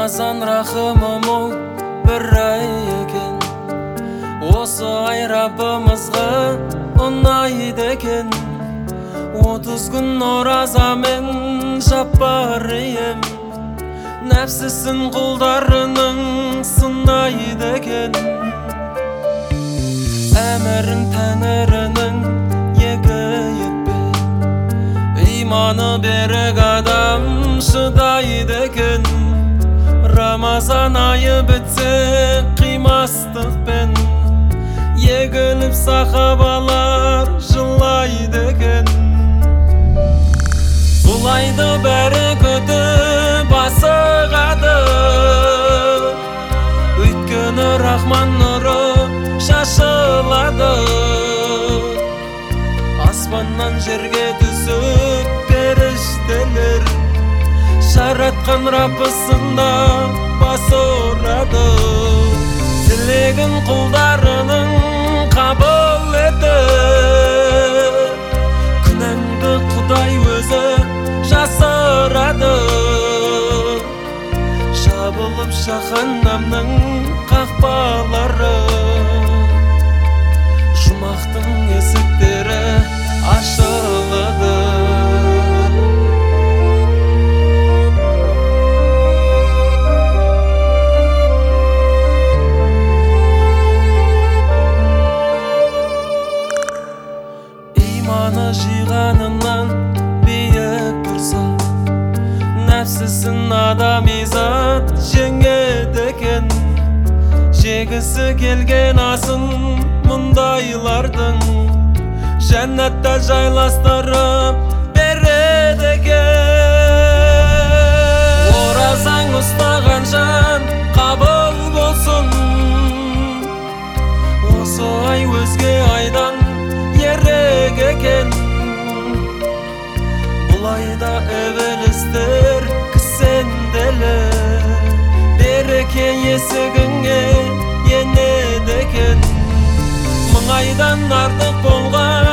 Рамазан рахымы мол бір ай екен. Осы ай Раббымызға ұнайды екен. 30 күн оразамен жаппар ем. Нәпсісін құлдарының сынайды екен. Әмірін Тәңірінің екі екпе. Иманы берік адам шыдайды екен. Рамазан айы бітсе қимастықпен, егіліп сахабалар жылайды екен. Бұл айды бәрі күтіп асығады, өйткені Рахман нұры шашылады. Аспаннан жерге түсіп періштелер, жаратқан Раббысында бас ұрады. Тілегін құлдарының қабыл етіп, күнәңді Құдай өзі жасырады. Жабылып жаһаннамның қақпалары, жұмақтың есіктері ашылады. Иманы жиғанынан биік тұрса, нәпсісін адами зат жеңеді екен. Жегісі келген асын мұндайлардың жәннатта жайластырып береді екен. Оразаң ұстаған жан қабыл болсын, осы ай өзге айдан ерек екен. Бұл айда ібілістер кісенделі, береке есігіңе енеді екен. Мың айдан артық болған